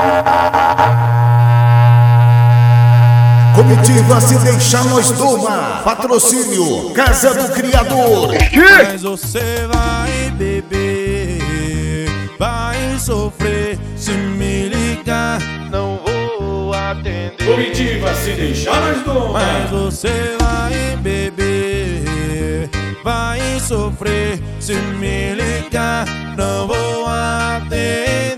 Comitiva Se Deixar Nós Toma. Patrocínio Casa do Criador. Mas você vai beber, vai sofrer. Se me ligar, não vou atender. Comitiva Se Deixar Nós Toma. Mas você vai beber, vai sofrer. Se me ligar, não vou atender.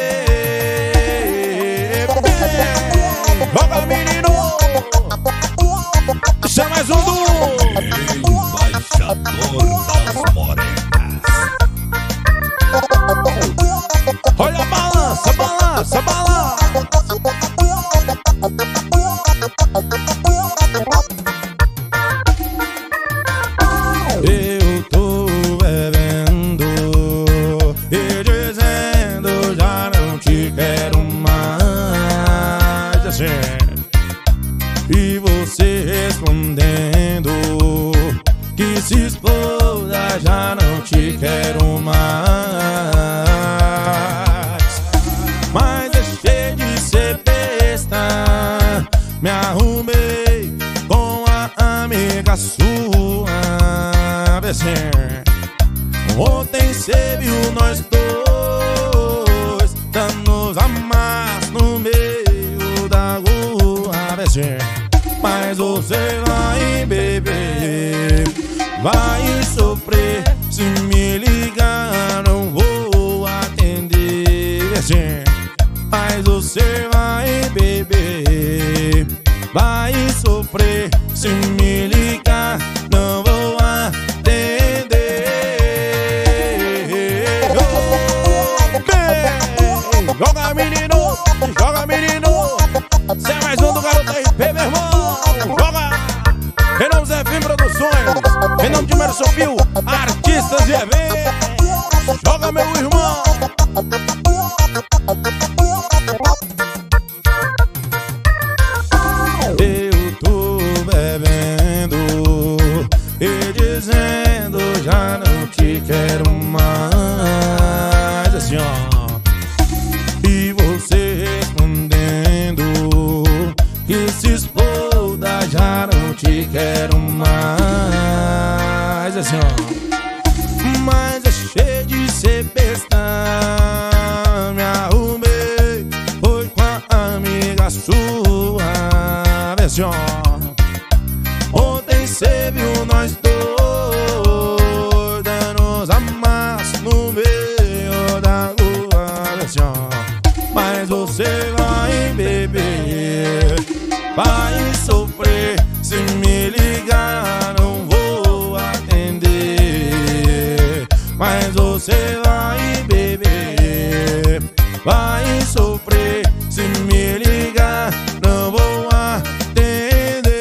Joga, menino! Deixa mais um do Embaixador das Morenas. olha a balança, balança, balança. Eu tô bebendo e dizendo já não te quero mais, assim. E você respondendo que se exploda, já não te quero mais. Mas deixei de ser besta, me arrumei com a amiga sua, assim. Ontem cê viu nós dois dando amas no meio da rua, assim. Mas você vai beber, vai sofrer. Se me ligar, não vou atender, assim. Mas você vai beber, vai sofrer. Se me ligar, não vou atender. Joga, menino, joga, menino. Cê é mais um do Garoto RP, meu irmão. Joga! Em nome de Zé Fim Produções, em nome de Mero Sofio, artistas e eventos. Joga, meu irmão! Eu tô bebendo e dizendo já não te quero mais, assim, ó. E você respondendo que se exploda, já não te quero mais, assim, ó. Mas deixei de ser besta, me arrumei, foi com a amiga sua, assim, ó. Ontem cê viu nós dois dando amas no meio da rua, assim, ó. Mas você vai beber, vai sofrer. Se me ligar, não vou atender. Mas você vai beber, vai sofrer. Se me ligar, não vou atender.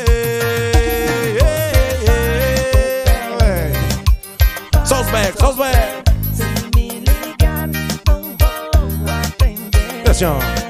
Só os becos, só os becos. Se me ligar, não vou atender. Assim, ó.